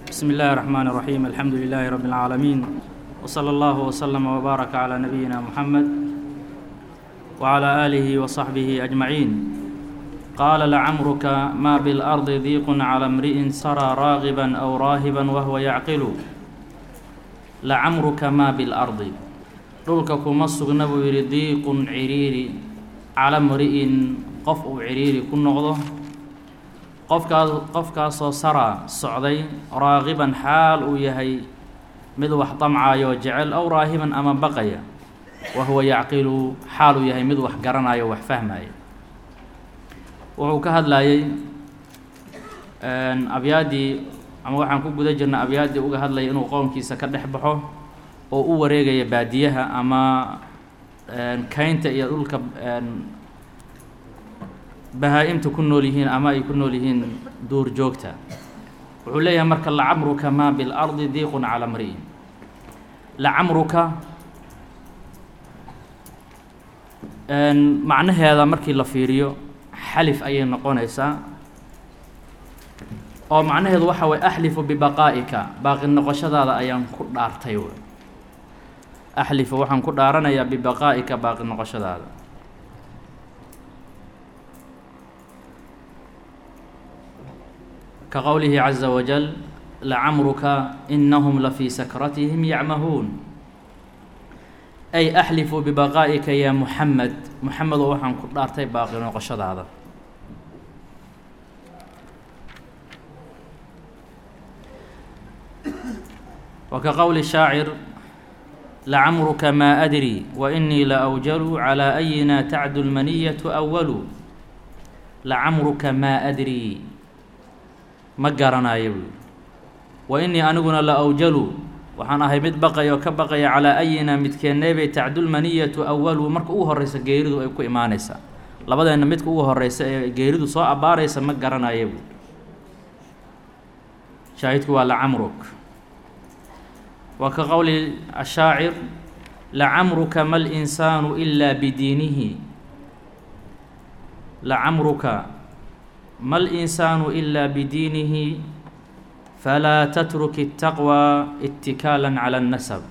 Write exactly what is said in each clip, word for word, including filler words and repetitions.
بسم الله الرحمن الرحيم الحمد لله رب العالمين وصلى الله وسلم وبارك على نبينا محمد وعلى آله وصحبه أجمعين قال لعمرك ما بالأرض ضيق على امرئ سرى راغبا أو راهبا وهو يعقل لعمرك ما بالأرض dhulka kuma sugna buu yidhi diiqun ciriiri cala mri'in qof uu ciriiri ku noqdo qofkaas qofkaasoo saraa socday raagiban xaal uu yahay mid wax damcayo jecel aw raahiban ama baqaya wa huwa yacqilu xaal uu yahay mid wax garanayo wax fahmaya wuxuu ka hadlayay abyaadii ama waxaan ku guda jirnay abyaadii uga hadlayay inuu qoomkiisa ka dhex baxo oo u wareegaya baadiyaha ama kaynta iyo dhulka bahaa-imta ku nool yihiin ama ay ku nool yihiin duur joogta wuxuu leeyahay marka lacamruka maa bilardi diiqun cala mri'in lacamruka macnaheeda markii la fiiriyo xalif ayay noqonaysaa oo macnaheedu waxa waye axlifu bibaqaa'ika baaqi noqoshadaada ayaan ku dhaartay w axlifu waxaan ku dhaaranayaa bibaqaa'ika baaqi noqoshadaada ka qowlihi caza wajal lacamruka inahum lafii sakratihim yacmahuun ay axlifu bibaqaa'ika ya muxamed muxamedo waxaan ku dhaartay baaqi noqoshadaada wa ka qowli shaacir lacamruka maa adri wa inii la awjalu calaa ayina tacdu lmaniyatu awalu lacamruka maa adri ma garanayo buui wa inii aniguna la awjalu waxaan ahay mid baqaya oo ka baqaya calaa ayina midkeenneebay tacdulmaniyatu awalu marka ugu horreysa geeridu ay ku imaanaysaa labadeenna midka ugu horreysa ee geeridu soo abbaaraysa ma garanayo buui shaahidku waa lacamruk wa ka qowli ashaacir lacamruka ma linsaanu ilaa bidiinihi lacamruka ma linsaanu ilaa bidiinihi falaa tatruki الtaqwى itikaala calى الnasab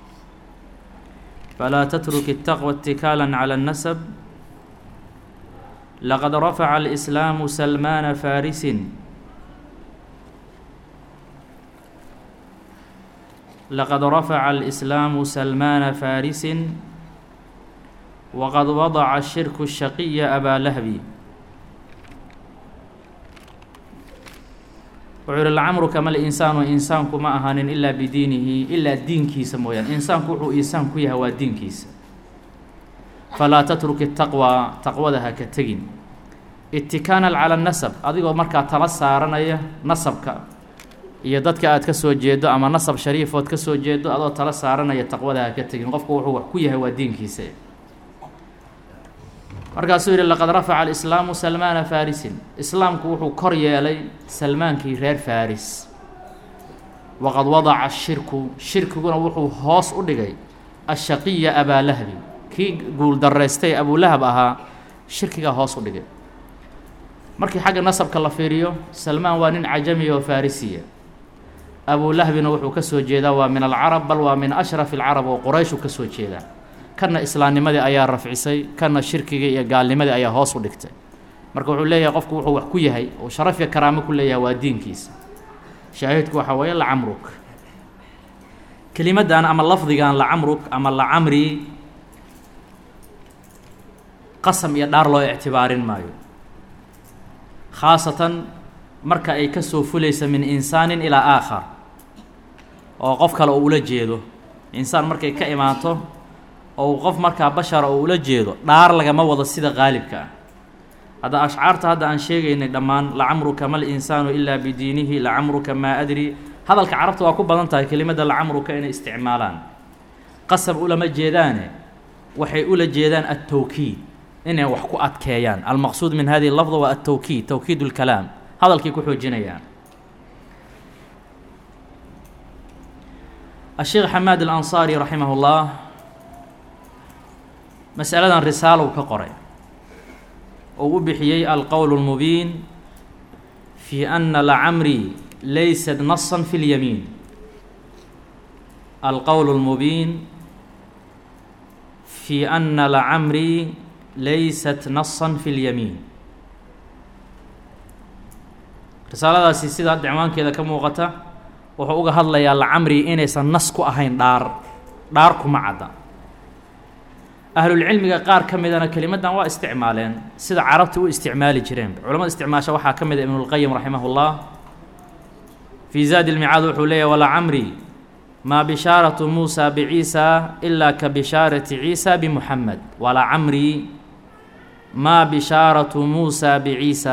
falaa tatruki الtaqwى itikaala calى الnasab laqad rafaca الإslaamu salmaana faarisin laqad rafaca الإslaamu salmaana faarisin waqad wadaca shirku الshaqiya abaa lahbi wuxuu yihi lacamruka ma linsaanu insaanku ma ahaanin ilaa bidiinihi ilaa diinkiisa mooyaane insaanku wuxuu insaan ku yahay waa diinkiisa falaa tatruki taqwaa taqwada ha ka tegin itikaanan cala nasab adigoo markaa tala saaranaya nasabka iyo dadka aad ka soo jeedo ama nasab shariifood ka soo jeedo adoo tala saaranaya taqwada ha ka tegin qofku wuxuu wax ku yahay waa diinkiisa markaasuu yidhi laqad rafaca alislaamu salmaana faarisin islaamku wuxuu kor yeelay salmaankii reer faris waqad wadaca ashirku shirkiguna wuxuu hoos u dhigay ashaqiya abaa lahbi kii guuldarraystay abulahab ahaa shirkigaa hoos u dhigay markii xagga nasabka la fiiriyo salmaan waa nin cajamiya oo farisiya abulahbina wuxuu ka soo jeedaa waa min alcarab bal waa min ashrafi alcarab oo qurayshu ka soo jeedaa kana islaamnimadii ayaa rafcisay kana shirkigii iyo gaalnimadii ayaa hoos u dhigtay marka wuxuu leeyahay qofku wuxuu wax ku yahay oo sharaf iyo karaamo ku leeyahay waa diinkiisa shaahidku waxaa weeye lacamruk kelimaddan ama lafdigan lacamruk ama lacamri qasam iyo dhaar loo ictibaarin maayo khaasatan marka ay ka soo fulaysa min insaanin ilaa aakhar oo qof kale oo ula jeedo insaan markay ka imaato oo qof markaa bashara oo ula jeedo dhaar lagama wado sida qaalibka ah hadda ashcaarta hadda aan sheegaynay dhammaan lacamruka ma linsaanu ilaa bidiinihi lacamruka maa adri hadalka carabta waa ku badan tahay kelimadda lacamruka inay isticmaalaan qasab ulama jeedaane waxay ula jeedaan altawkiid inay wax ku adkeeyaan almaqsuud min hadihi lafda waa altawkiid tawkiid اlkalaam hadalkay ku xoojinayaan asheekh xamaad alansaari raximah اllah masaladan risaalow ka qoray oo u bixiyey alqowl اlmubiin fii ana lacamri laysat nasan fi اlyamiin alqowl اlmubiin fi ana lacamri laysat nasan fi اlyamiin. risaaladaasi sida dicwaankeeda ka muuqata wuxuu uga hadlayaa lacamri inaysan nas ku ahayn dhaar dhaar kuma cadda. ahlulcilmiga qaar ka midana kelimaddan waa isticmaaleen sida carabta u isticmaali jireen. culamada isticmaasha waxaa ka mid a ibnulqayim raximah اllah fii zaadi lmicaad wuxuu leeyahy walacamri maa bishaaratu muusa biciisa ilaa ka bishaarati ciisa bimuxamed. walacamri maa bishaaratu muusa biciisa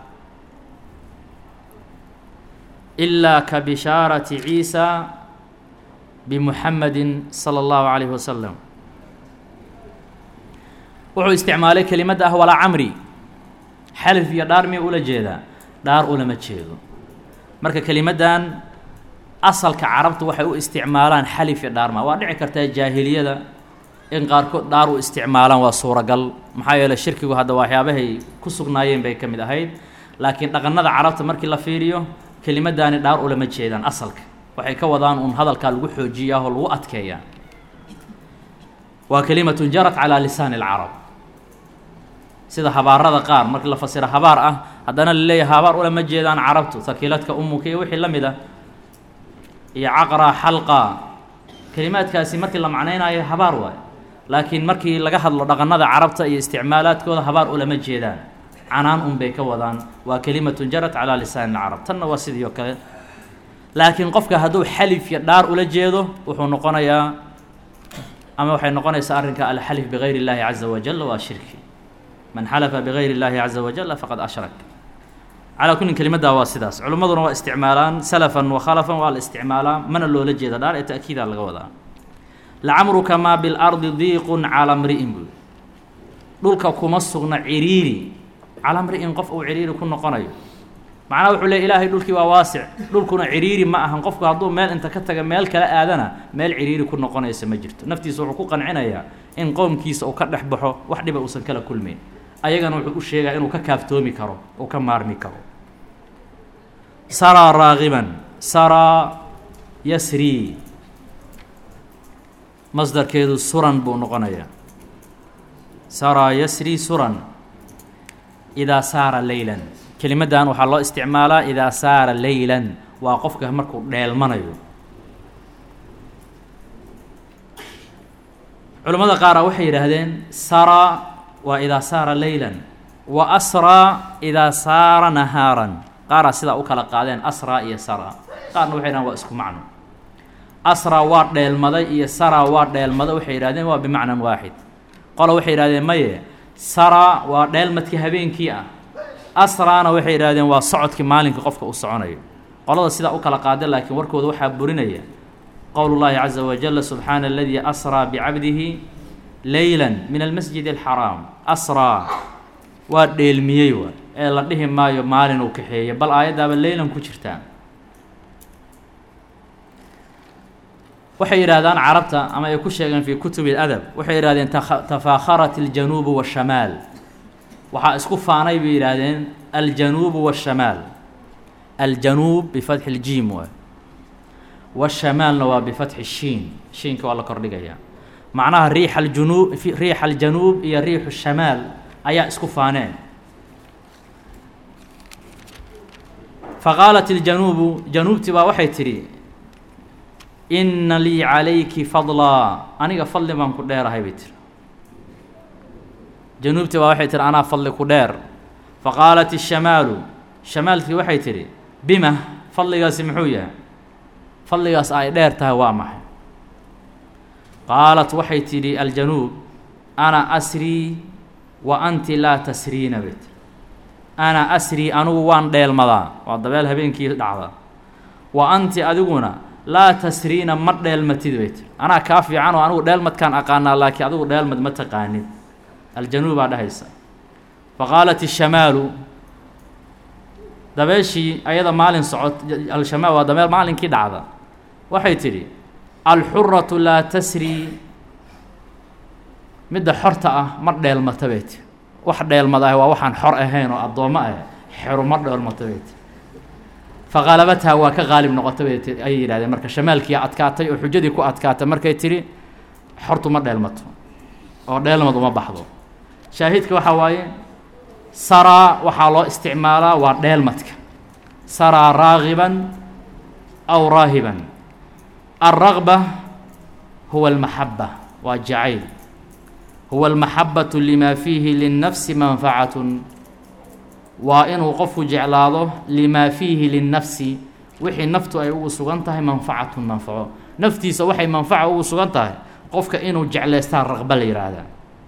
ilaa ka bishaarati ciisa bimuxamedin sala allahu calayhi wasalam. wuxuu isticmaalay kelimadda ah walaa camri. xalif iyo dhaar miyuu ula jeedaa? dhaar ulama jeedo. marka kelimaddan asalka carabtu waxay u isticmaalaan xalif iyo dhaar ma waa dhici kartaa jaahiliyada in qaarkood dhaar u isticmaalaan waa suuragal, maxaa yeeley shirkigu hadda waxyaabahay ku sugnaayeen bay ka mid ahayd. laakiin dhaqanada carabta markii la fiiriyo kelimaddaani dhaar ulama jeedaan. asalka waxay ka wadaan un hadalkaa lagu xoojiyaa oo lagu adkeeyaa. waa kelimatun jarat calaa lisaani alcarab, sida habaarada qaar markii la fasiro habaar ah haddana la leeyahay habaar ulama jeedaan carabtu, takiiladka umuka iyo wixii la mid ah iyo caqra xalqa. kelimaadkaasi markii la macnaynayo habaar waayo, laakiin markii laga hadlo dhaqanada carabta iyo isticmaalaadkooda habaar ulama jeedaan, canaan un bay ka wadaan. waa kelimatun jarat calaa lisaani alcarab. tanna waa sidii oo kale. laakiin qofka hadduu xalif iyo dhaar ula jeedo wuxuu noqonayaa ama waxay noqonaysaa arrinka alxalif bigayri اllaahi caza wajal waa shirki. man xalafa bigayri اllaahi caza wajal faqad ashrak. calaa kullin kelimaddaa waa sidaas. culimmaduna waa isticmaalaan salafan wa khalafan waa la isticmaalaa, mana loola jeeda dhaar ee ta'kiidaa laga wadaa. lacamruka maa bilardi diiqun calaa mri'in buy. dhulka kuma sugna ciriiri calaa mri'in qof uu ciriiri ku noqonayo. macnaha wuxuu leey ilaahay dhulkii waa waasic, dhulkuna ciriiri ma ahan. qofku hadduu meel inta ka taga meel kala aadana meel ciriiri ku noqonaysa ma jirto. naftiisa wuxuu ku qancinayaa in qowmkiisa uu ka dhex baxo wax dhiba uusan kala kulmayn. ayagana wuxuu u sheegaa inuu ka kaaftoomi karo, uu ka maarmi karo. saraa raagiban, saraa yasrii masdarkeedu suran buu noqonayaa. saraa yasrii suran idaa saara leylan. kelimaddan waxaa loo isticmaalaa idaa saara leylan, waa qofka markuu dheelmanayo. culimmada qaara waxay yidhaahdeen saraa waa idaa saara leylan wa asraa idaa saara nahaaran. qaaraa sidaa u kala qaadeen asraa iyo saraa. qaarna waxay yidhahdeen waa isku macno. asraa waa dheelmaday iyo saraa waa dheelmaday waxay yidhahdeen waa bimacnan waaxid. qola waxay yidhahdeen maye, saraa waa dheelmadkii habeenkii ah, asraana waxay yidhahdeen waa socodkii maalinka qofka uu soconayo. qolada sidaa u kala qaada laakiin warkooda waxaa burinaya qowl llaahi caza wajal subxaana aladii asraa bicabdihi leyla min almasjid alxaraam. asraa waa dheelmiyey wa ee la dhihi maayo maalin uu kaxeeye, bal aayaddaaba leylan ku jirtaa. waxay yidhahdaan carabta ama ay ku sheegeen fii kutubi adab, waxay yidhahdeen tafaakharat aljanuubu waashamaal. waxaa isku faanay bay yidhaahdeen aljanuubu waashamaal. aljanuub bifatxi ljiim waay, washamaalna waa bifatxi shiin. shiinka waa la kordhigayaa. macnaha riixa aljunuub riixa aljanuub iyo riixu shamaal ayaa isku faaneen. faqaalat iljanuubu, januubtii baa waxay tidhi inna lii calayki fadlaa, aniga fadli baan ku dheerahay bay tiri. januubtii baa waxay tihi anaa fadli ku dheer. faqaalat ishamaalu, shamaalkii waxay tidhi bima, fadligaasi muxuu yahay? fadligaas ay dheer tahay waa maxay? qaalat waxay tidhi aljanuub ana asrii wa anti laa tasriina bay tiri. ana asrii anigu waan dheelmadaa, waa dabeel habeenkii dhacda. wa anti adiguna laa tasriina ma dheelmatid bay tiri. anaa kaa fiican oo anigu dheelmadkaan aqaanaa, laakiin adigu dheelmad ma taqaanid. aljanuubaa dhahaysa. faqaalat ishamaalu, dabeeshii ayada maalin socod, alshamaal waa dabeel maalinkii dhacda, waxay tidhi alxuratu laa tasrii, midda xorta ah ma dheelmata bay tiri. wax dheelmad ah waa waxaan xor ahayn oo addoommo ah, xeru ma dheelmata bay tiri. faqalabatha waa ka qaalib noqotay ay yiraahdeen marka shamaalkii adkaatay oo xujadii ku adkaatay markay tiri xortu ma dheelmato oo dheelmad uma baxdo shaahidka waxa waaye saraa waxaa loo isticmaalaa waa dheelmadka saraa raagiban aw raahiban الرغبة هو المحبة والجعيل هو المحبة لما فيه للنفس منفعة وإن وقف جعلاده لما فيه للنفس وحي نفته أي وسغنته منفعة منفعة نفتي سوحي منفعة وسغنته قفك إنه جعل يستار رغبة لإرادة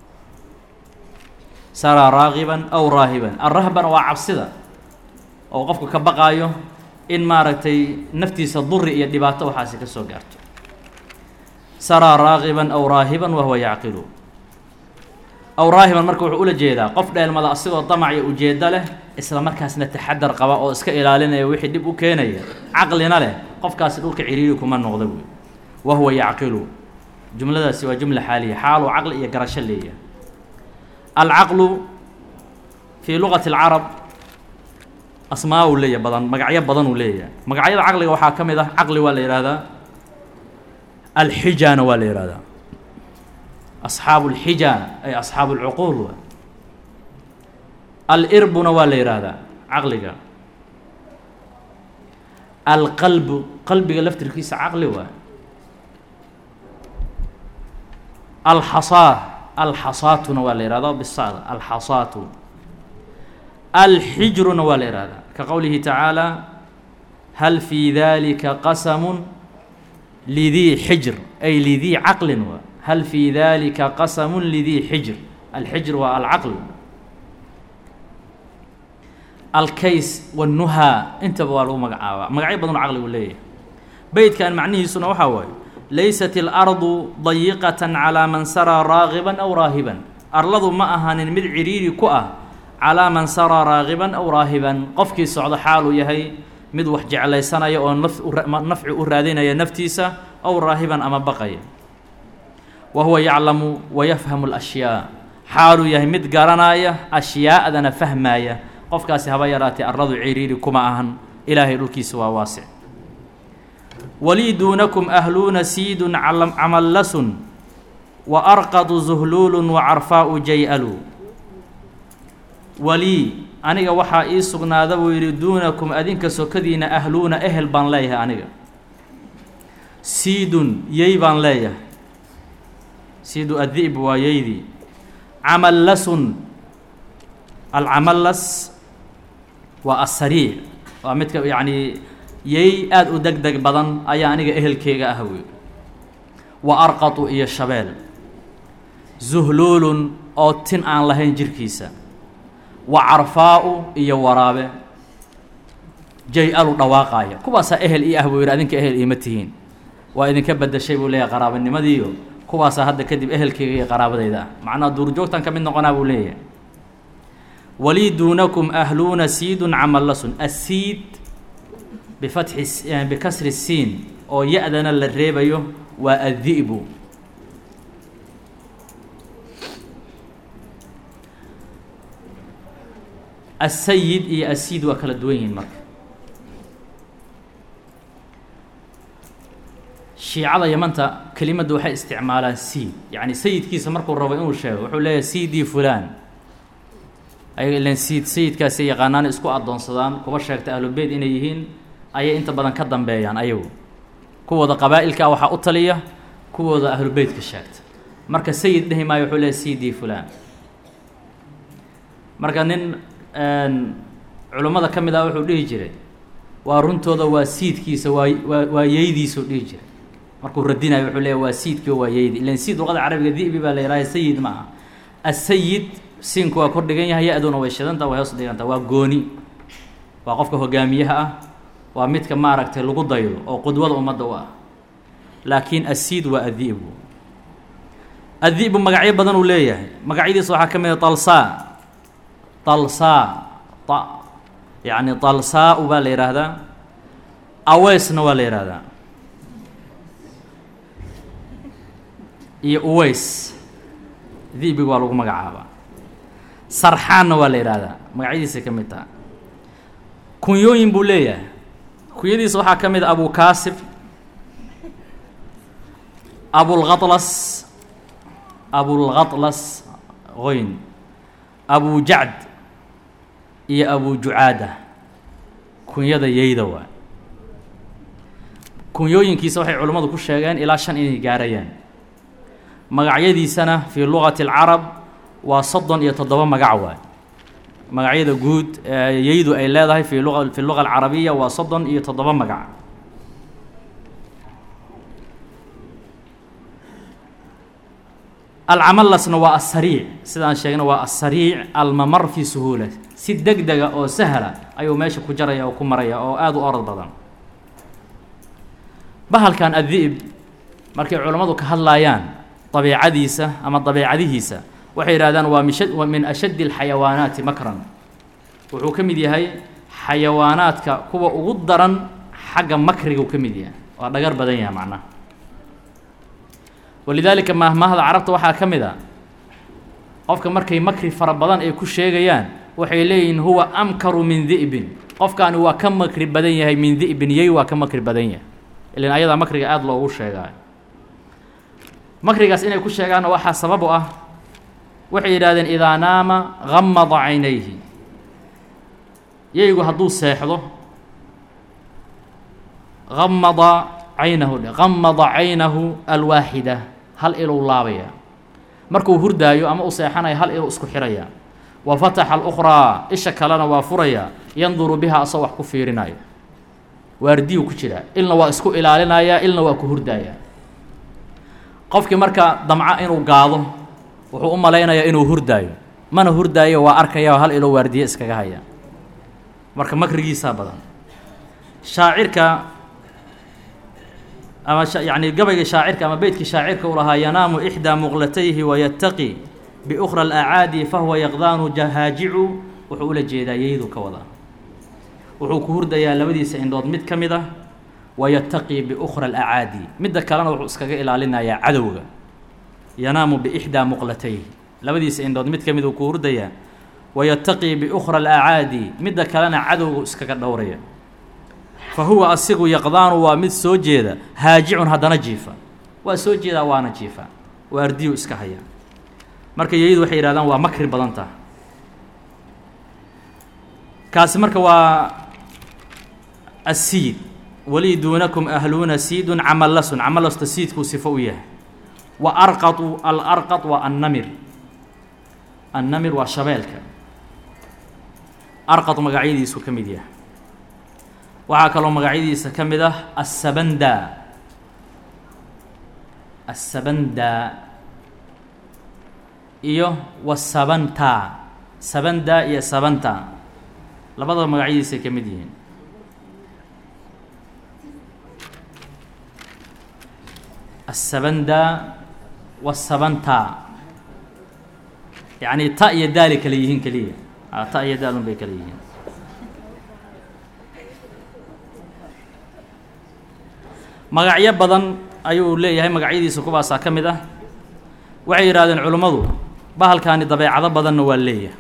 سارا راغبا أو راهبا الرهبا وعبسدا أو قفك كبقايو إن مارتي نفتي صدر يدباته وحاسك السوغارت سرى راغبا أو راهبا وهو يعقل أو راهبا مركو أولى جيدا قف ده المضى أصيغ الطمع يوجد له إسلام مركز نتحدر قواء أو إسكا إلى لنا يوحي دب وكينيا عقلنا له قف كاس الأولك عريركم من نغضبه وهو يعقل جملة سوى جملة حالية حال وعقل يقرش اللي العقل في لغة العرب أسماء وليه بدن مقعية بدن وليه مقعية عقل وحاكم إذا عقل ولا إرادة الحجان ولا إرادة أصحاب الحجان أي أصحاب العقول الإرب ولا إرادة عقلك القلب قلبك لفت الكيس عقل و الحصاة الحصاة ولا إرادة بالصاد الحصاة الحجر والإرادة كقوله تعالى هل في ذلك قسم لذي حجر أي لذي عقل هل في ذلك قسم لذي حجر الحجر والعقل الكيس والنهى انت بوالو مقعاوة مقعي بدون عقل وليه بيت كان معنيه سنة وحاوي ليست الأرض ضيقة على من سرى راغبا أو راهبا أرلض معها نمد عريري كؤة على من سرى راغبا أو راهبا قفكي سعود حاله يهي مدوح جعل سنة أو نفع أرادين يا نفتيسة أو راهبا أما بقي وهو يعلم ويفهم الأشياء حاله يهي مد قرنايا أشياء أذن فهمايا قفكاسي هبايراتي الرضو عريري كما أهن إلهي لكي سوا واسع ولي دونكم أهلون سيد عملس وأرقض زهلول وعرفاء جيئل ولي أنيقا وحا إي سغنادا ويريدونكم أدينك سوكدين أهلون أهل بان ليها أنيقا سيد يي بان ليها سيد الذئب وييدي عملس العملس والسريع ومتك يعني يي آد أدقدق بدن أي أنيقا أهل كيغا أهوي وأرقط إيا الشبال زهلول أو تن آن لهين جركيسا وعرفاء إيا ورابه جيئلو دواقايا كواسا أهل إيه أهبو يرادينك أهل إيه متهين وإذن كبد الشيء بوليه قرابة النمديو كواسا هذا كدب أهل كي قرابة ديدا معنا دور جوكتان كمين نقنا بوليه ولي دونكم أهلون سيد عملس السيد بفتح يعني بكسر السين أو يأذن للريبيو والذئب السيد إيه السيد وكل الدوين مرك الشيعة يمنتا كلمة دوحة استعمالها السيد يعني سيد كيس مركو الربعين والشيء وحول له سيدي فلان أي لأن سيد سيد كاسي قانان اسكو أدون صدان كوبا شاكت أهل البيت إن يهين أي أنت بدن كدن بيان أيوه كوا ذا قبائل كأوحى أطلية كوا ذا أهل البيت كشاكت مركز سيد ده ما يحول له سيدي فلان مركز نن علماء كم ذا وحول له جري وارنتو ذا وسيد كيس وييدي سو له جري مركو ردينا يحول له وسيد كي وييدي لأن سيد وقت عربي ذي بيبقى ليراي سيد معه السيد سين كوا كردجين هي أدون ويشدن تا ويصدق أنت وجوني وقفك هو جاميها وميت كما ركت اللقط ضيو أو قدوة أمة دواء لكن السيد والذئب الذئب مقعيد بدن وليه مقعيد صراحة كم طلساء طلساء ط يعني طلساء وبالير هذا أويس نوالير هذا يأويس ذئب قالوا مقعابا سرحان ولا إرادة مقعيد سكمتها كنيوين بوليه kunyadiisa waxaa ka mid a abu kaasib, abulkhalas, abulkhalas qoyn, abu jacd iyo abu jucaada. kunyada yeyda waa kunyooyinkiisa waxay culimmadu ku sheegeen ilaa shan inay gaarayaan. magacyadiisana fii lugati alcarab waa soddon iyo toddoba magac waay. magacyada guud ee yeydu ay leedahay fi lua fi luga alcarabiya waa soddon iyo toddoba magac. alcamalasna waa asariic, sidaan sheegna waa asariic almamar fi suhuula, si deg dega oo sahla ayuu meesha ku jaraya oo ku maraya oo aada u orod badan. bahalkan addi'b markay culammadu ka hadlaayaan dabiicadiisa ama dabiicadihiisa waxay yidhahdaan waa waa min ashaddi alxayawaanaati makran. wuxuu ka mid yahay xayawaanaadka kuwa ugu daran xagga makriga uu ka mid yahay, waa dhagar badan yahay macnaha. walidaalika maahmaahda carabta waxaa ka mid a qofka markay makri fara badan ay ku sheegayaan waxay leeyihiin huwa amkaru min di'bin, qofkaani waa ka makri badan yahay min di'bin, yey waa ka makri badan yahay. ilan ayadaa makriga aada loogu sheegaayo. makrigaas inay ku sheegaanna waxaa sabab u ah waxay yidhahdeen idaa naama gamada caynayhi, yeygu hadduu seexdo gamada caynahu dhe gamada caynahu alwaaxida, hal iluu laabaya. markuu hurdaayo ama u seexanayo hal iluu isku xiraya. wa fataxa alukhraa, isha kalena waa furaya, yanduru biha asagoo wax ku fiirinayo. waardiyu ku jiraa, ilna waa isku ilaalinaya, ilna waa ku hurdaaya. qofkii marka damca inuu gaado wuxuu u malaynayaa inuu hurdaayo, mana hurdaayo, waa arkaya hal iloo waardiye iskaga haya. marka makrigiisaa badan. shaacirka ama yacni gabayga shaacirka ama beytkii shaacirka uu lahaa yanaamu ixdaa muqlatayhi wayattaqi biukhra alacaadi fahuwa yaqdaanu jahaajicu, wuxuu ula jeedaa yeydu ka wadaa. wuxuu ku hurdayaa labadiisa indhood mid ka mid ah, wayattaqii biukhra alacaadi, midda kalena wuxuu iskaga ilaalinayaa cadowga. yanaamu biixdaa muqlatayhi, labadiisa indhood mid ka mid uu ku hurdayaa, wayattaqii biukhra alacaadi, midda kalena cadowgu iskaga dhowraya. fa huwa asigu yaqdaanu waa mid soo jeeda, haajicun haddana jiifa, waa soo jeedaa waana jiifa, waardiyu iska haya. marka yeydu waxay yidhahdaan waa makri badan taha. kaasi marka waa asiid. walii duunakum ahluuna siidun camalasun, camalasta siidkuu sifo u yahay. wa arqatu, alarqat waa annamir, annamir waa shabeelka. arqat magacyadiisu ka mid yahay. waxaa kaloo magacyadiisa ka mid ah assabanda, assabanda iyo wasabanta, sabanda iyo sabanta, labadaba magacyadiisay ka mid yihiin. السبندا والسبنتا يعني تا iyo daal kala yihiin kaliya, ta iyo daal bay kala yihiin. magacyo badan ayuu leeyahay, magacyadiisa kuwaasaa ka mid ah. waxay yidhahdeen culimmadu bahalkaani dabeecado badanna waa leeyahay.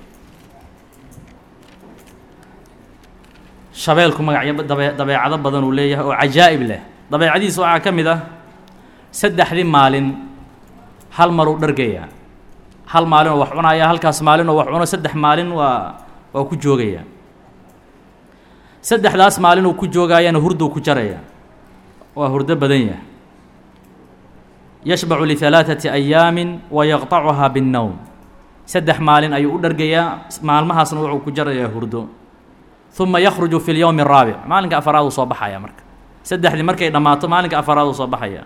shabeelku magacyo dabeecado badan uu leeyahay oo cajaa'ib leh. dabeecadiisa waxaa ka mid ah saddexdii maalin hal maruu dhargayaa, hal maalin oo wax cunaya, halkaas maalin oo wax cuno, saddex maalin waa waa ku joogaya. saddexdaas maalin uu ku joogaayana hurduu ku jaraya, waa hurdo badan yahay. yashbacu lihalaaثati ayaamin wa yaqطacuhaa biالnowm, saddex maalin ayuu u dhargayaa, maalmahaasna wuxuu ku jarayaa hurdo. uma yakhruju fi اlyowmi الraabic, maalinka afaraaduu soo baxaya. marka saddexdii markay dhammaato maalinka afaraaduu soo baxaya.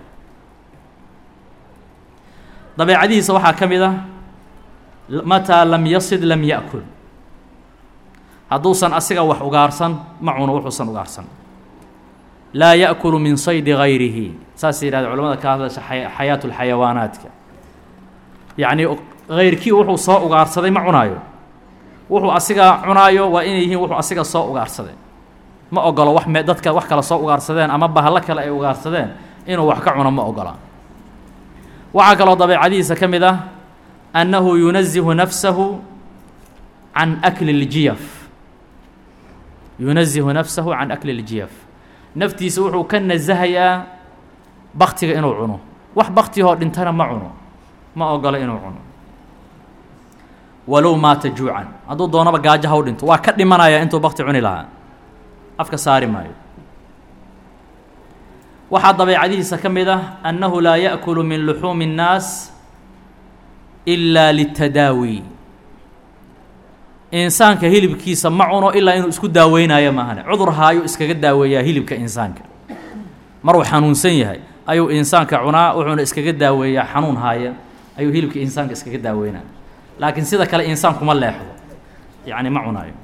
dabeecadihiisa waxaa ka mid ah mataa lam yasid lam ya'kul, hadduusan asiga wax ugaarsan ma cuno wuxuusan ugaarsan. laa ya'kulu min saydi gayrihi, saasay yidhahda culamada ka hadlasha xayaatu lxayawaanaadka. yacnii hayrkii wuxuu soo ugaarsaday ma cunaayo, wuxuu asiga cunaayo waa inay yihiin wuxuu asiga soo ugaarsaday. ma ogolo wax me dadka wax kale soo ugaarsadeen ama bahalo kale ay ugaarsadeen inuu wax ka cuno ma ogola. waxaa kaloo dabeecadihiisa ka mid ah annahu yunazihu nafsahu can akli اljiyaf, yunazihu nafsahu can akli اljiyaf, naftiisa wuxuu ka nasahayaa baktiga inuu cuno wax baktihoo dhintana ma cuno ma ogola inuu cuno walow maata juucan hadduu doonaba gaajo ha u dhinto waa ka dhimanayaa intuu bakti cuni lahaa afka saari maayo waxaa dabeecadihiisa ka mid ah annahu laa ya'kulu min luxuumi الnaas ilaa litadaawi insaanka hilibkiisa ma cuno ilaa inuu isku daaweynayo maahane cudur haayo iskaga daaweeyaa hilibka insaanka maruu xanuunsan yahay ayuu insaanka cunaa wuxuuna iskaga daaweeyaa xanuun haaya ayuu hilibka insaanka iskaga daaweynaa laakiin sida kale insaan kuma leexdo yacni ma cunaayo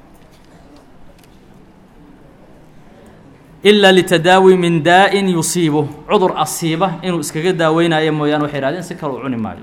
ilaa litadaawi min daa'in yusiibu cudur asiiba inuu iskaga daaweynayo mooyaane waxay ihahdeen si kale u cuni maayo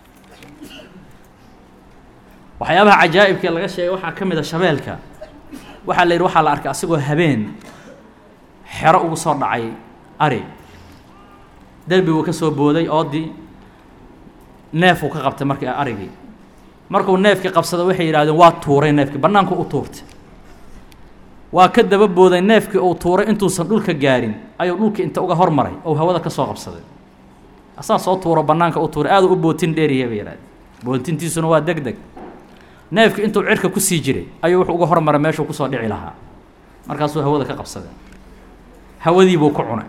waxyaabaha cajaa'ibkee laga sheegay waxaa ka mid a shabeelka waxaa la yidhi waxaa la arkay asigoo habeen xero ugu soo dhacay ari derbiguu ka soo booday oodii neefuu ka qabtay markii arigii markuu neefkii qabsada waxay yidhahdeen waa tuuray neefkii bannaanku u tuurtay waa ka daba booday neefkii uu tuuray intuusan dhulka gaarin ayuu dhulkii inta uga hormaray ou hawada ka soo qabsaday asaa soo tuuro bannaanka u tuuray aaduu u bootin dheeriya bay yidhahdeen bootintiisuna waa deg deg neefki intuu cirka ku sii jiray ayuu wuxuu uga hormaray meeshuu kusoo dhici lahaa markaasuu hawada ka qabsaday hawadiibuu ku cunay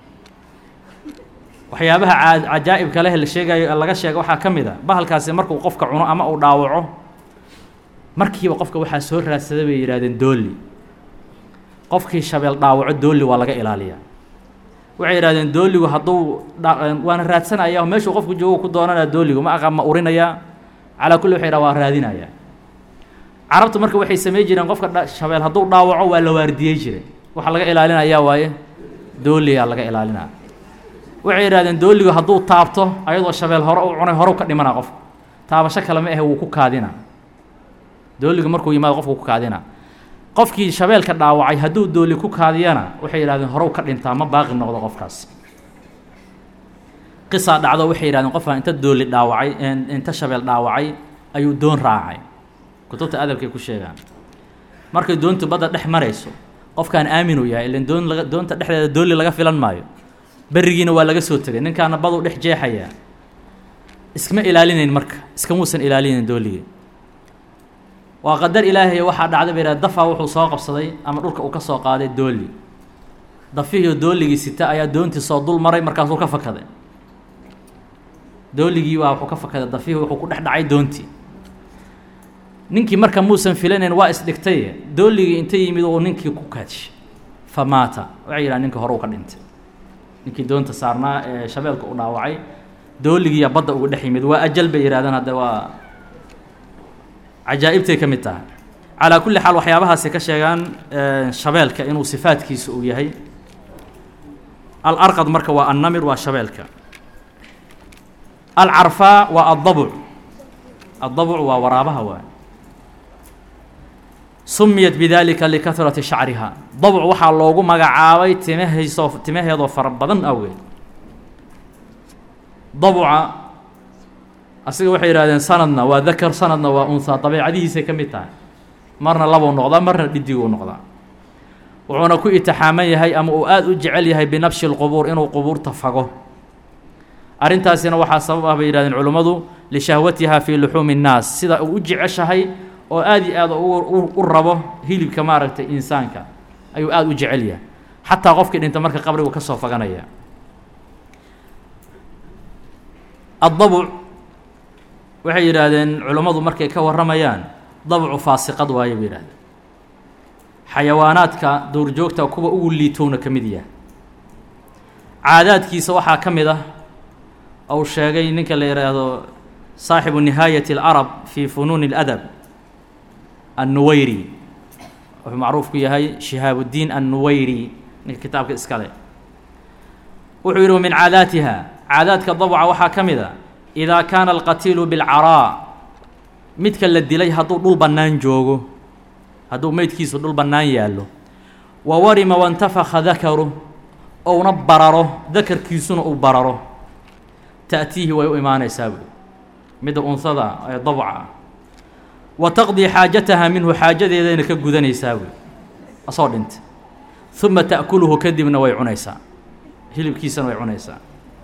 waxyaabaha cajaa'ibka leh la sheegayo laga sheega waxaa ka mid a bahalkaasi markuu qofka cuno ama uu dhaawaco markiiba qofka waxaa soo raadsaday bay yidhahdeen doolli qofkii shabeel dhaawaco doolli waa laga ilaaliyaa waxay yidhahdeen doolligu hadduu waana raadsanaya meeshuu qofku joogo ku doonanaya doolligu ma aqa ma urinayaa calaa kulli waxay yidhaha waa raadinayaa carabtu marka waxay samey jireen qofka shabeel hadduu dhaawaco waa la waardiyey jiray waxaa laga ilaalinayaa waaye doolliyaa laga ilaalinaya waxay yidhahdeen doolligu hadduu taabto ayadoo shabeel hore u cunay horew ka dhimanaa qofka taabasho kale ma ahe wuu ku kaadina doolligu markuu yimaado qofku ku kaadina qofkii shabeelka dhaawacay hadduu doolli ku kaadiyana waxay yidhahdeen horew ka dhintaa ma baaqi noqdo qofkaas qisaa dhacdo waxay yidhahdeen qofkaan inta doolli dhaawacay inta shabeel dhaawacay ayuu doon raacay kutubta adabkay ku sheegaan markay doontu badda dhex marayso qofkaan aaminuu yahay ilan doon laga doonta dhexdeeda doolli laga filan maayo berrigiina waa laga soo tegay ninkaana baduu dhex jeexayaa iskama ilaalinayn marka iskamuusan ilaalinayn doolligii waa qadar ilaahay waxaa dhacday bay yidhaha dafaa wuxuu soo qabsaday ama dhulka uu ka soo qaaday doolli dafihiiyo doolligii sita ayaa doontii soo dul maray markaasuu ka fakaday doolligii waa wuxuu ka fakaday dafihii wuxuu ku dhex dhacay doontii ninkii marka muusan filanayn waa isdhigtaye doolligii inta yimid uu ninkii ku kaadshay fa maata waxay yidhaha ninka hore u ka dhintay ninkii doonta saarnaa ee shabeelka u dhaawacay doolligiiya badda ugu dhex yimid waa ajal bay yidhahdeen hadda waa cajaa'ibtay ka mid tahay calaa kulli xaal waxyaabahaasi ka sheegaan shabeelka inuu sifaadkiisa uu yahay alarqad marka waa annamir waa shabeelka alcarfaa waa addabuc addabuc waa waraabaha waa sumiyat bidalika likahrati shacriha dabc waxaa loogu magacaabay timahaysoo timaheedoo fara badan awgeed dabca asiga waxay yidhahdeen sanadna waa dakar sanadna waa unhaa dabeecadihiisay ka mid tahay marna labuu noqdaa marna dhidiguu noqdaa wuxuuna ku itixaaman yahay ama uu aada u jecel yahay binabshi lqubuur inuu qubuurta fago arrintaasina waxaa sabab ah bay yidhahdeen culummadu lishahwatiha fii luxuumi innaas sida uu u jeceshahay oo aada iyo aad u rabo hilibka maaragtay insaanka ayuu aada u jecel yahay xataa qofkii dhinta marka qabrigu ka soo faganaya addabuc waxay yidhaahdeen culummadu markay ka warramayaan dabcu faasiqad waaye bay yidhahdeen xayawaanaadka duurjoogta kuwa ugu liitowna ka mid yahay caadaadkiisa waxaa ka mid ah ou sheegay ninka la yidhaahdo saaxibu nihaayati اlarab fii funuuni اladab annuwayri wuxuu macruuf ku yahay shihaabudiin annuwayri ninka kitaabka iskale wuxuu yidhi min caadaatiha caadaadka dabca waxaa ka mid a idaa kaana alqatiilu bilcaraa midka la dilay hadduu dhul bannaan joogo hadduu meydkiisu dhul bannaan yaallo wa warima wantafakha dakaru ouna bararo dakarkiisuna uu bararo ta'tiihi way u imaanaysaa buui midda unsada ee dabca ah wa taqdii xaajataha minhu xaajadeedayna ka gudanaysaa buui asoo dhintay ثuma ta'kuluhu kadibna way cunaysaa hilibkiisana way cunaysaa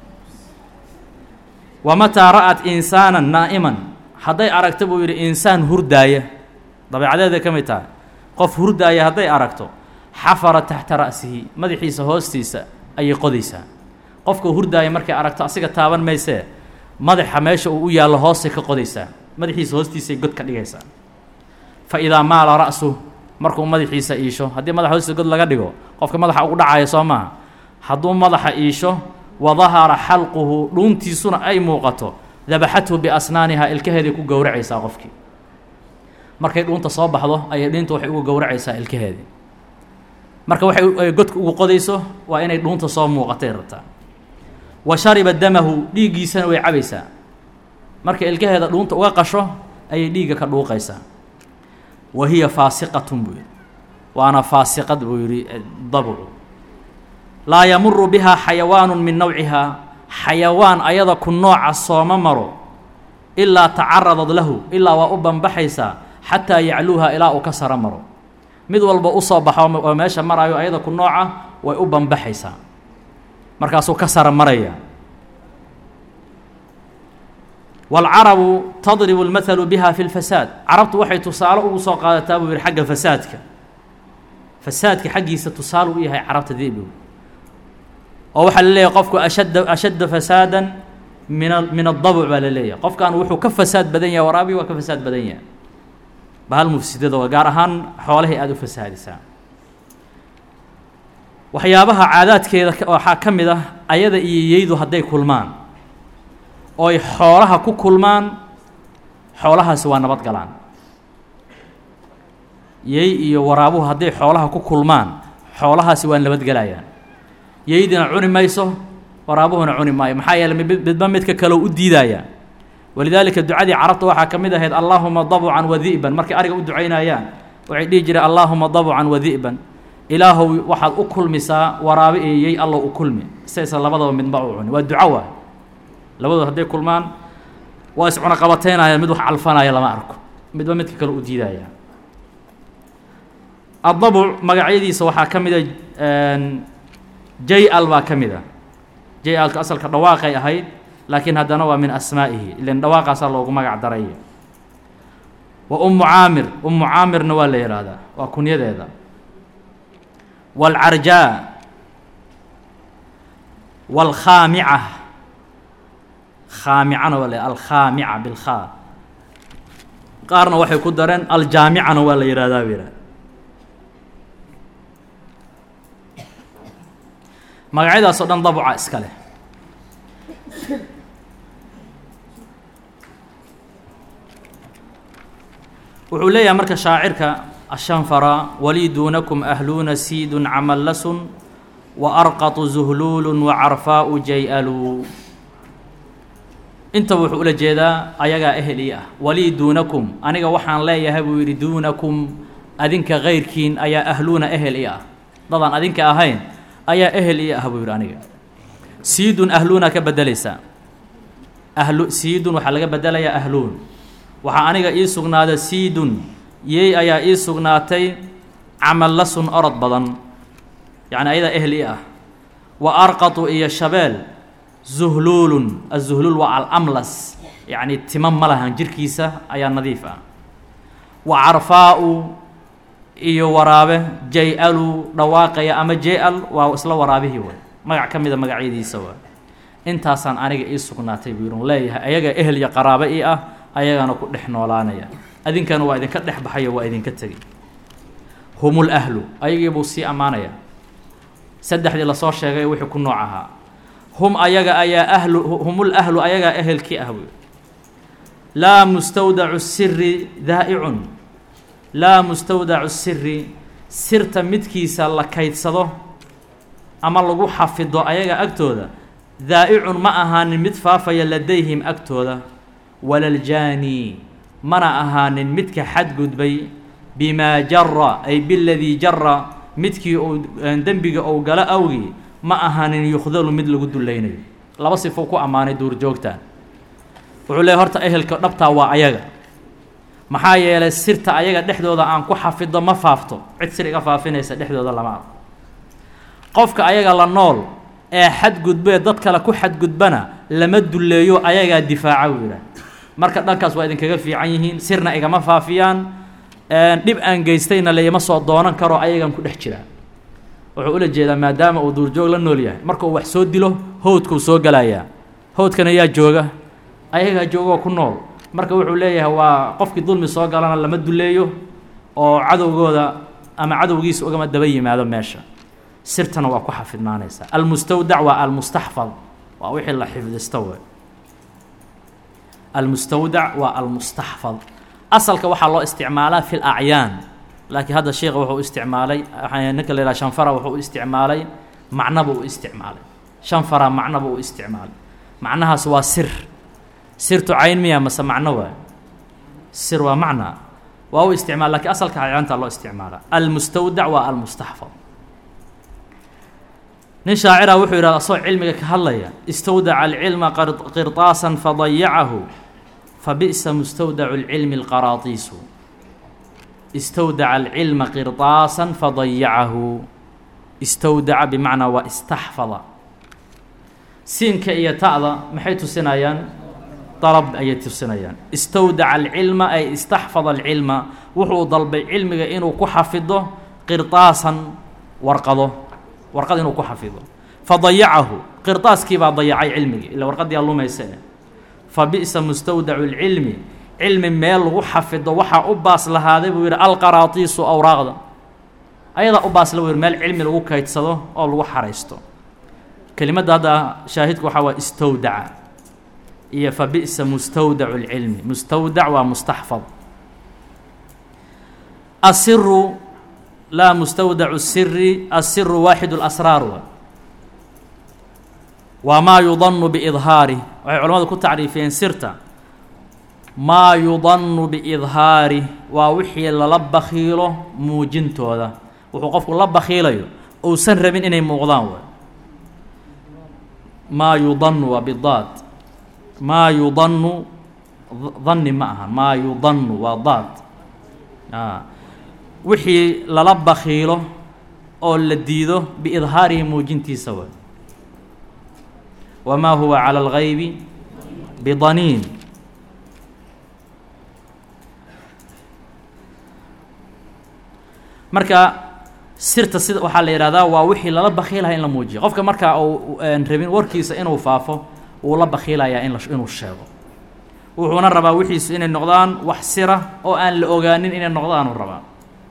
wamataa ra'at insaanan naa'iman hadday aragto buu yidhi insaan hurdaaya dabeecadeeda ka mid tahay qof hurdaaya hadday aragto xafara taxta ra'sihi madaxiisa hoostiisa ayay qodaysaa qofka hurdaaya markay aragto asiga taaban maysee madaxa meesha uu u yaallo hoosay ka qodaysaa madaxiisa hoostiisay god ka dhigaysaa fa idaa maala ra'su markuu madaxiisa iisho haddii madaxa hoostiisa god laga dhigo qofka madaxa ugu dhacaya soo maaha hadduu madaxa iisho wadahara xalquhu dhuuntiisuna ay muuqato dabaxathu biasnaanihaa ilkaheeday ku gowracaysaa qofkii markay dhuunta soo baxdo ayay dhiinta waxay ugu gowracaysaa ilkaheedii marka waxay godka ugu qodayso waa inay dhuunta soo muuqatay rabtaa wa shariba damahu dhiiggiisana way cabaysaa markay ilkaheeda dhuunta uga qasho ayay dhiigga ka dhuuqaysaa wa hiya faasiqatun buu yidhi waana faasiqad buu yidhi dabcu laa yamuru bihaa xayawaanu min nawcihaa xayawaan ayada ku nooca sooma maro ilaa tacaradad lahu ilaa waa u banbaxaysaa xataa yacluuha ilaa uu ka saro maro mid walba u soo baxo oo meesha maraayo ayada ku nooca way u banbaxaysaa markaasuu ka saro maraya waalcarabu tadribu lmathalu biha fi lfasaad carabtu waxay tusaale ugu soo qaadataa buu yidhi xagga fasaadka fasaadka xaggiisa tusaale u yahay carabta dibigu oo waxaa la leeyahay qofku ashadda ashadda fasaadan min min addabuc baa la leeyahay qofkan wuxuu ka fasaad badan yahay waraabi waa ka fasaad badan yahay bahal mufsidada waa gaar ahaan xoolahay aada u fasaadisaa waxyaabaha caadaadkeeda waxaa ka mid ah ayada iyo yeydu hadday kulmaan ooy xoolaha ku kulmaan xoolahaasi waa nabad galaan yey iyo waraabuhu hadday xoolaha ku kulmaan xoolahaasi waa nabadgelayaan yeydina cuni mayso waraabuhuna cuni maayo maxaa yeeley midba midka kaleo u diidaya walidaalika ducadii carabta waxaa ka mid ahayd allaahuma dabcan wadi'ban markay ariga u ducaynayaan waxay dhihi jireen allaahuma dabcan wadi'ban ilaahow waxaad u kulmisaa waraabe iyo yey allow u kulmi saysa labadaba midba u cuni waa duco waa labadooda hadday kulmaan waa iscuna qabateynayaan mid wax calfanaya lama arko midba midka kale u diidaya addabuc magacyadiisa waxaa ka mid a jay-al baa ka mid a jay-alka asalka dhawaaqay ahayd laakiin haddana waa min asmaa'ihi ilan dhawaaqaasaa loogu magac daray wa ummu caamir ummu caamirna waa la yidhaahdaa waa kunyadeeda waalcarjaa waalkhaamica khaamicana waa la alkhaamica bilkhaa qaarna waxay ku dareen aljaamicana waa la yidhahdaa ba yidhahda magacyadaas oo dhan dabca iska leh wuxuu leeyahay marka shaacirka ashanfara walii duunakum ahluuna siidun camallasun wa arqatu zuhluulun wa carfaa'u jay-alu intaba wuxuu ula jeedaa ayagaa ehel ii ah walii duunakum aniga waxaan leeyahay buu yidhi duunakum adinka kayrkiin ayaa ahluuna ehel ii ah dadaan adinka ahayn ayaa ehel ii ah buu yidhi aniga siidun ahluuna ka beddelaysaa ahlu siidun waxaa laga beddelayaa ahluun waxaa aniga ii sugnaada siidun yey ayaa ii sugnaatay camallasun orod badan yacni ayadaa ehel ii ah wa arqatu iyo shabeel zuhluulun azuhluul waa alamlas yacni tima ma lahan jirkiisa ayaa nadiif ah wa carfaa'u iyo waraabe jay-alu dhawaaqaya ama jay-al waa isla waraabihii way magac ka mida magacyadiisa waa intaasaan aniga ii sugnaatay buu yidhi leeyahay ayaga ehel iyo qaraabo ii ah ayagana ku dhex noolaanaya adinkana waa idinka dhex baxayo waa idinka tegi humul ahlu ayagii buu sii ammaanaya saddexdii lasoo sheegay wixii ku nooc ahaa hum ayaga ayaa ahlu humul ahlu ayagaa ehelkii ah buu laa mustawdacu siri daa'icun laa mustawdacu siri sirta midkiisa la kaydsado ama lagu xafido ayaga agtooda daa'icun ma ahaanin mid faafaya ladayhim agtooda walaljaani mana ahaanin midka xadgudbay bimaa jara ay biladii jara midkii uu dembiga ou galo awgii ma ahaanin yukhdalu mid lagu dulaynayo laba sifo ku ammaanay duurjoogtaan wuxuu leeyahy horta ehelka dhabtaa waa ayaga maxaa yeelay sirta ayaga dhexdooda aan ku xafido ma faafto cid sir iga faafinaysa dhexdooda lama arko qofka ayaga la nool ee xadgudbee dad kale ku xadgudbana lama duleeyo ayagaa difaaca buu yidhaah marka dhankaas waa idinkaga fiican yihiin sirna igama faafiyaan dhib aan geystayna layma soo doonan karo ayagan ku dhex jiraa wuxuu ula jeedaa maadaama uu duurjoog la nool yahay marka uu wax soo dilo howdkuu soo galayaa howdkana yaa jooga ayagaa jooga oo ku nool marka wuxuu leeyahay waa qofkii dulmi soo galana lama duleeyo oo cadowgooda ama cadowgiisa ugama daba yimaado meesha sirtana waa ku xafidnaanaysaa almustawdac waa almustaxfad waa wixii la xifdisto wey almustawdac waa almustaxfad asalka waxaa loo isticmaalaa fi lacyaan laakiin hadda sheekha wuxuu isticmaalay ninka la yidhaha shanfara wuxuu u isticmaalay macnaba u isticmaalay shanfara macnaba u isticmaalay macnahaas waa sir sirtu cayn miya mase macno waay sir waa macna waa u isticmaal lakiin asalka acyaanta loo isticmaalaa almustawdac waa almustaxfad nin shaacira wuxuu yidhahda asagoo cilmiga ka hadlaya istawdaca alcilma qirطaasan fadayacahu fabi'sa mustawdacu اlcilmi اlqaraatiisu istawdaca alcilma qirطaasan fadayacahu istawdaca bimacnaa waa istaxfada siinka iyo ta'da maxay tusinayaan dalab ayay tusinayaan istawdaca alcilma ay istaxfada alcilma wuxuu dalbay cilmiga inuu ku xafido qirطaasan warqado warqad inuu ku xafido fadayacahu qirطaaskii baa dayacay cilmigii ila warqadii lumaysa fabi'sa mustawdacu اlcilmi cilmi meel lagu xafido waxaa u baas lahaaday buu yidhi alqaraatiisu awraaqda ayadaa u baas la yidhi meel cilmi lagu kaydsado oo lagu xaraysto kelimadda hadda shaahidku waxaa waa istawdaca iyo fabi'sa mustawdacu اlcilmi mustawdac waa mustaxfad asiru laa mustawdacu الsiri asiru waaxid اlasraar wa waa maa yudanu biidhaarih waxay culamadu ku tacriifiyeen sirta maa yudanu biidhaarih waa wixii lala bakiilo muujintooda wuxuu qofku la bakiilayo uusan rabin inay muuqdaan waay maa yudanu waa bidaad maa yudanu dani ma aha maa yudanu waa daad wixii lala bakiilo oo la diido biidhaarihi muujintiisa waay wamaa huwa calى اlgaybi bidaniin marka sirta sida waxaa la yidhahdaa waa wixii lala bakiilaha in la muujiyo qofka markaa uu rabin warkiisa inuu faafo wuu la bakiilayaa in inuu sheego wuxuuna rabaa wixiisu inay noqdaan wax sira oo aan la ogaanin inay noqdaanu rabaa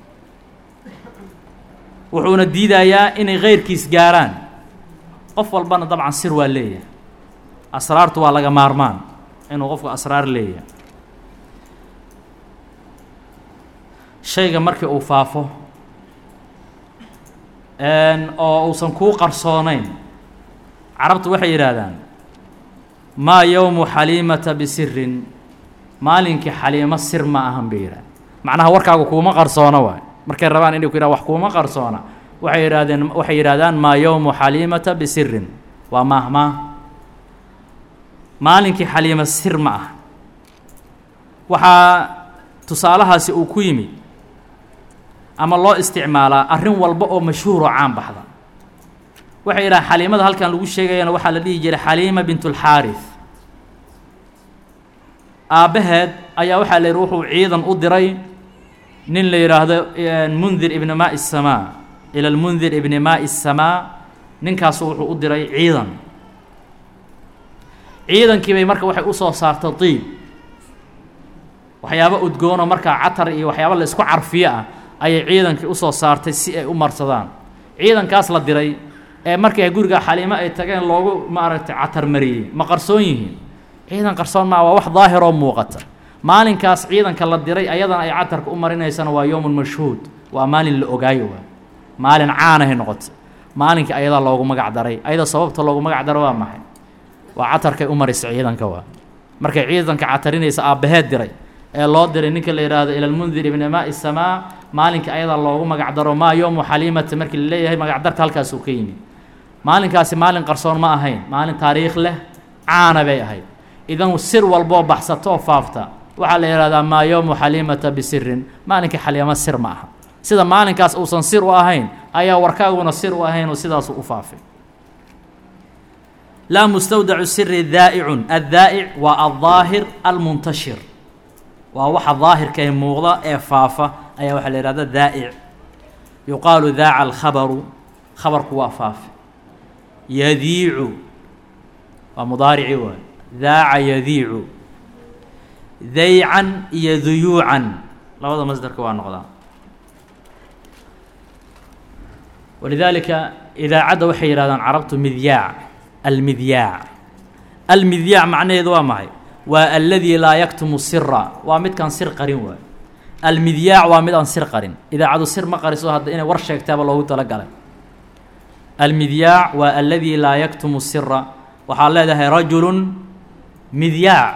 wuxuuna diidayaa inay keyrkiis gaaraan qof walbana dabcan sir waa leeyahay asraartu waa laga maarmaan inuu qofku asraar leeyahay shayga markii uu faafo oo uusan kuu qarsoonayn carabtu waxay yidhaahdaan maa yowmu xaliimata bisirin maalinkii xaliimo sir ma ahan bay yidhahdeen macnaha warkaagu kuuma qarsoona waay markay rabaan inay ku yidhahan wax kuuma qarsoona waxay yidhahdeen waxay yidhahdaan maa yowmu xaliimata bisirin waa maahmaah maalinkii xaliimo sir ma ah waxaa tusaalahaasi uu ku yimid ama loo isticmaalaa arrin walba oo mashhuur oo caan baxda waxay yidhaha xaliimada halkan lagu sheegayana waxaa la dhihi jiray xaliima bint اlxaarith aabbaheed ayaa waxaa la yidhi wuxuu ciidan u diray nin la yidhaahdo mundir ibni maaءi الsamaa ila lmundir ibni maaءi الsamaa ninkaasu wuxuu u diray ciidan ciidankii bay marka waxay usoo saartay diib waxyaabo udgoonoo markaa catar iyo waxyaaba la isku carfiyo ah ayay ciidankii usoo saartay si ay u marsadaan ciidankaas la diray ee markii guriga xaliimo ay tageen loogu maaragtay catar mariyey ma qarsoon yihiin ciidan qarsoon maa waa wax daahiroo muuqata maalinkaas ciidanka la diray ayadana ay catarka u marinaysana waa yowmun mashhuud waa maalin la ogaayo waa maalin caanahay noqotay maalinkii ayadaa loogu magac daray ayada sababta loogu magac daro waa maxay waa catarkay u maraysa ciidanka waa markay ciidanka catarinaysa aabbaheed diray ee loo diray ninka la yidhaahdo ila lmundir ibni maaءi الsamaa maalinkii ayadaa loogu magac daro maa yowmu xaliimata markii la leeyahay magacdarka halkaasuu ka yimid maalinkaasi maalin qarsoon ma ahayn maalin taariikh leh caana bay ahayd idan sir walboo baxsato oo faafta waxaa la yidhahdaa maa yowmu xaliimata bisirin maalinkii xaliimo sir ma aha sida maalinkaas uusan sir u ahayn ayaa warkaaguna sir u ahayn oo sidaas u faafay laa mustawdacu sirri daa'icun addaa'ic waa aldaahir almuntashir waa waxa daahirka ee muuqda ee faafa ayaa waxaa la yihahda daa'ic yuqaalu daaca alkhabaru khabarku waa faafe yadiicu waa mudaarici waay daaca yadiicu daycan iyo duyuucan labada masdarka waa noqdaa walidaalika idaacadda waxay yidhahdaan carabtu midyaac almidyaac almidyaac macnaheedu waa maxay waa aladii laa yaktumu sira waa midkaan sir qarin waay almidyaac waa mid aan sir qarin idaacadu sir ma qariso hadda inay war sheegtaaba loogu talagalay almidyaac waa aladii laa yaktumu sira waxaad leedahay rajulun midyaac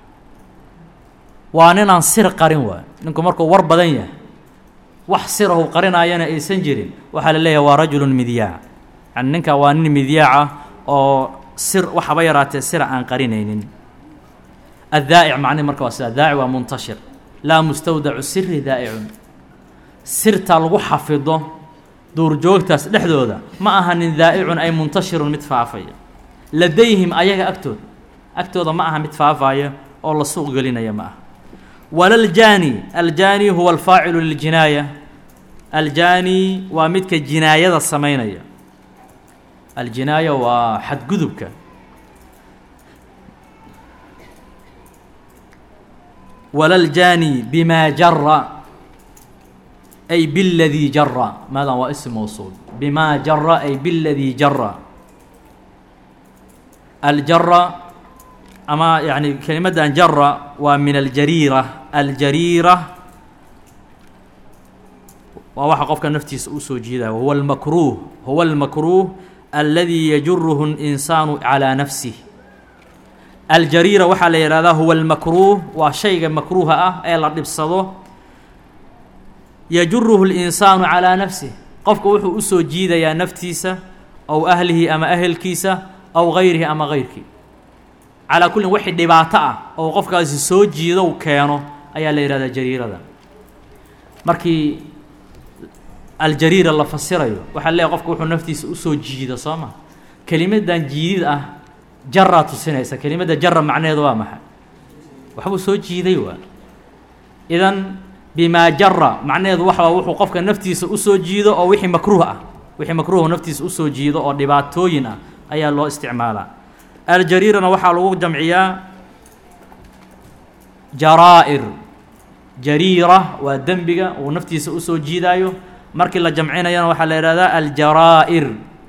waa nin aan sir qarin waay ninku markuu war badan yahay wax sirahu qarinaayana aysan jirin waxaa la leeyahay waa rajulun midyaac yani ninka waa nin midyaac ah oo sir waxaba yaraatee sira aan qarinaynin addaa'ic macnihi marka waa sida daa'ic waa muntashir laa mustawdacu siri daa'icun sirta lagu xafido duurjoogtaas dhexdooda ma aha nin daa'icun ay muntashirun mid faafaya ladayhim ayaga agtooda agtooda ma aha mid faafaya oo la suuq gelinaya ma aha wala aljaani aljaani huwa alfaacilu liljinaaya aljaani waa midka jinaayada samaynaya aljinaaya waa xadgudubka wala aljaani bima jara ay biladii jara maadan waa ism mawsuul bima jara ay biladii jara aljara ama yani kelimadan jara waa min aljariira aljariira waa waxa qofka naftiisa usoo jiidaya huwa almakruuh huwa almakruuh aladi yajuruhu اlinsaanu calىa nafsih aljariira waxaa la yihahdaa huwa almakruuh waa shayga makruuha ah ee la dhibsado yajuruhu اlinsaanu calىa nafsih qofka wuxuu usoo jiidayaa naftiisa aw ahlihi ama ahelkiisa aw gayrihi ama gayrkii calaa kullin wixii dhibaato ah oo qofkaasi soo jiido u keeno ayaa la yihahdaa jariirada markii aljariira la fasirayo waxaa leeyahay qofka wuxuu naftiisa usoo jiido soo ma kelimadan jiidid ah jaraa tusinaysa kelimadda jara macnaheedu waa maxay waxbuu soo jiiday waa idan bimaa jara macnaheedu waxa wuxuu qofka naftiisa usoo jiido oo wixii makruuh ah wixii makruuhu naftiisa usoo jiido oo dhibaatooyin ah ayaa loo isticmaalaa aljariirana waxaa lagu jamciyaa jaraa'ir jariira waa dembiga uu naftiisa usoo jiidaayo markii la jamcinayana waxaa la yihahdaa aljaraa'ir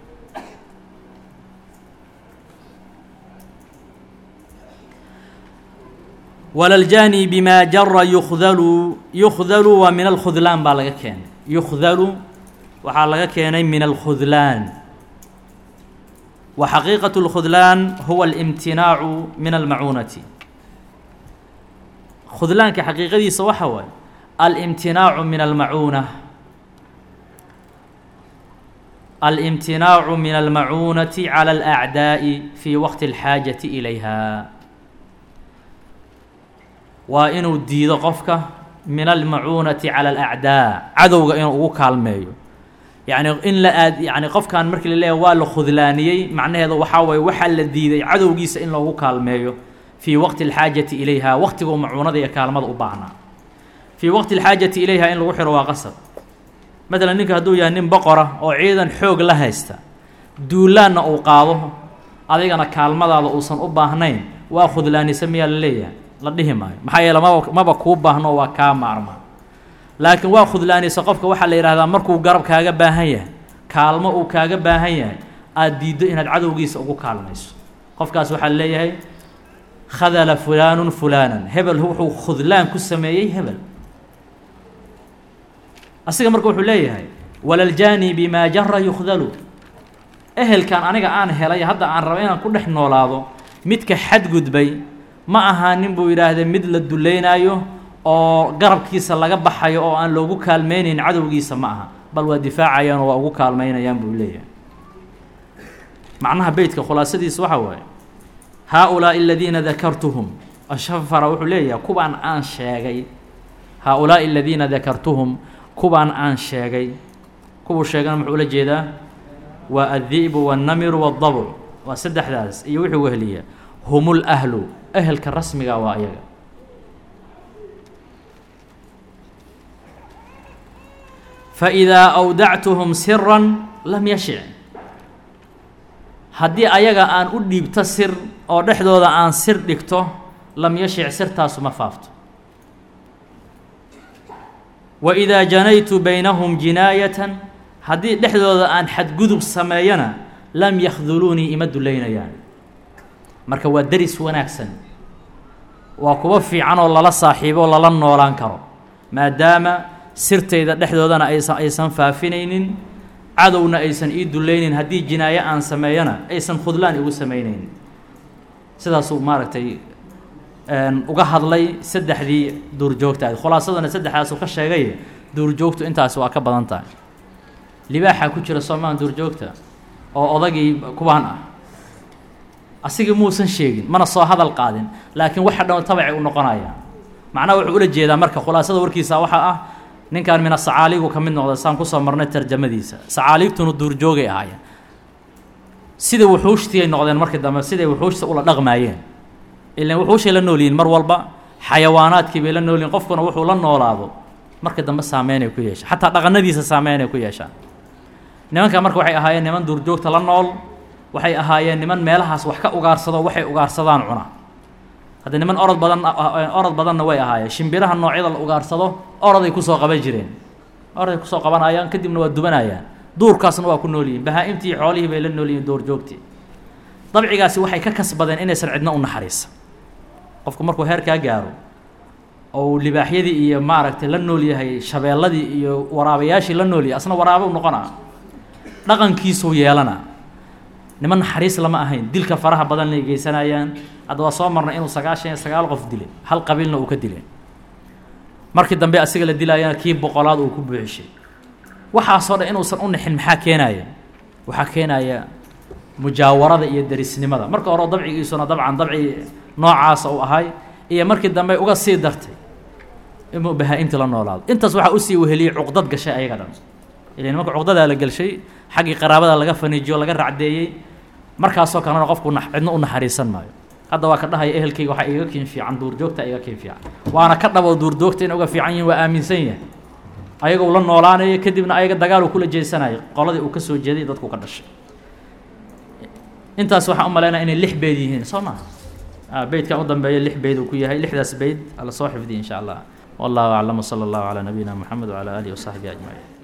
walaljaani bima jara yukdalu yukdalu waa min alkhudlaan baa laga keenay yukdalu waxaa laga keenay min alkhudlaan wa xaqiiqaة اlkhudlaan huwa alimtinaacu min almacuunati khudlaanka xaqiiqadiisa waxa waaye alimtinaacu min almacuuna alimtinaacu min almacuunati calى اlأcdaaءi fii waqti اlxaajaةi ilayha waa inuu diido qofka min almacuunati calى اlأcdaa cadowga inuu ugu kaalmeeyo yani in la aad yani qofkan markii la leeyahay waa la khudlaaniyey macnaheeda waxaa waye waxaa la diiday cadowgiisa in loogu kaalmeeyo fii waqti اlxaajati ilayha waqtiguu macuunada iyo kaalmada u baahnaa fii waqti اlxaajati ilayha in lagu xiro waa qasab matalan ninka hadduu yahay nin boqora oo ciidan xoog la haysta duulaanna uu qaado adigana kaalmadaada uusan u baahnayn waa khudlaanisa miyaa la leeyahay la dhihi maayo maxaa yeele maba maba kuu baahno waa kaa maarma laakiin waa khudlaanaysa qofka waxaa la yidhahdaa markuu garab kaaga baahan yahay kaalmo uu kaaga baahan yahay aada diiddo inaad cadowgiisa ugu kaalmayso qofkaas waxaa leeyahay khadala fulaanun fulaanan hebel wuxuu khudlaan ku sameeyey hebel asiga marka wuxuu leeyahay walaljaani bimaa jara yukhdalu ehelkan aniga aan helay hadda aan raba inaan ku dhex noolaado midka xadgudbay ma aha nin buu yidhaahday mid la duleynaayo oo garabkiisa laga baxayo oo aan loogu kaalmaynayn cadowgiisa ma aha bal waa difaacayaan oo waa ugu kaalmaynayaan buu leeyahay macnaha beytka khulaasadiisa waxaa waaye haa-ulaaءi aladiina dakartuhum ashafara wuxuu leeyahay kuwaan aan sheegay haa-ulaaءi aladiina dakartuhum kuwaan aan sheegay kuwuu sheegana muxuu ula jeedaa waa addi'bu waannamiru waaddabuc waa saddexdaas iyo wixii weheliya humul ahlu ehelka rasmiga waa ayaga faidaa awdactuhum siran lam yashic haddii ayaga aan u dhiibto sir oo dhexdooda aan sir dhigto lam yashic sirtaasu ma faafto waidaa janaytu baynahum jinaayatan haddii dhexdooda aan xadgudub sameeyana lam yakhduluunii ima dulaynayaan marka waa deris wanaagsan waa kuwa fiican oo lala saaxiibo o lala noolaan karo maadaama sirtayda dhexdoodana aysan aysan faafinaynin cadowna aysan ii dulaynin haddii jinaayo aan sameeyana aysan khudlaan igu samaynaynin sidaasuu maaragtay uga hadlay saddexdii duurjoogta ahayd khulaasadana saddexdaasuu ka sheegay duurjoogtu intaasi waa ka badan tahay libaaxaa ku jira soomaan duurjoogta oo odagii kuwaan ah asigii muusan sheegin mana soo hadal qaadin laakiin waxa dhan tabacay u noqonaya macnaha wuxuu ula jeedaa marka khulaasada warkiisa waxaa ah ninkan mina sacaaliigu ka mid noqda saan kusoo marnay tarjamadiisa sacaaliigtuna duurjoogay ahaayeen sidai wuxuushtii ay noqdeen markii dambe siday wuxuushta ula dhaqmaayeen ilaan wuxuushay la nool yihiin mar walba xayawaanaadkii bay la nool yihin qofkuna wuxuu la noolaado markii dambe saameynay ku yeeshaan xataa dhaqanadiisa saameynay ku yeeshaan nimanka marka waxay ahaayeen niman duurjoogta la nool waxay ahaayeen niman meelahaas wax ka ugaarsado waxay ugaarsadaan cuna hadda niman orod badan orod badanna way ahaayeen shimbiraha noocyada la ugaarsado oroday kusoo qaban jireen oroday kusoo qabanayaan kadibna waa dubanayaan duurkaasna waa ku nool yihiin bahaa-imtii iyo xoolihii bay la nool yihiin duurjoogtii dabcigaasi waxay ka kasbadeen inaysan cidna u naxariisa qofku markuu heerkaa gaaro oo libaaxyadii iyo maaragtay la nool yahay shabeelladii iyo waraabayaashii la nool yahay asna waraabo u noqonaa dhaqankiisuu yeelana niman naxariis lama ahayn dilka faraha badan ay geysanayaan hadda waa soo marnay inuu sagaashan iyo sagaal qof dilay hal qabiilna uu ka dilay markii dambe asiga la dilaayana kii boqolaad uu ku buuxishay waxaasoo dhan inuusan u nixin maxaa keenaya waxaa keenaya mujaawarada iyo derisnimada marka hore dabcigiisuna dabcan dabci noocaasa uu ahay iyo markii dambe uga sii dartay inuu bahaa-imti la noolaado intaas waxaa usii weheliyey cuqdad gashay ayaga dhan ila nimanka cuqdadaa la gelshay xaggii qaraabada laga faniijiyo laga racdeeyey markaasoo kalena qofku cidna u naxariisan maayo hadda waa ka dhahaya ehelkayga waxaa iga kiin fiican duurjoogta iga kiin fiican waana ka dhabo duurjoogta in uga fiican yihin waa aaminsan yahay ayagoo la noolaanaya kadibna ayaga dagaal uu kula jeesanayay qoladii uu ka soo jeeday dadku ka dhashay intaas waxaan u malaynaya inay lix beyd yihiin soo maa beydkan u dambeeya lix beyd uu ku yahay lixdaas beyd ala soo xifdiya insha allah wallahu aclam wsala allahu calaa nabiyina moxamed wacala aalihi wasaxbihi ajmaciin